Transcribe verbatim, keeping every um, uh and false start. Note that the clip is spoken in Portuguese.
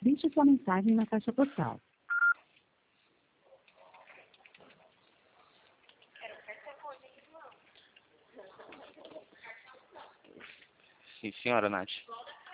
Deixe sua mensagem na caixa postal. Sim, senhora Nath.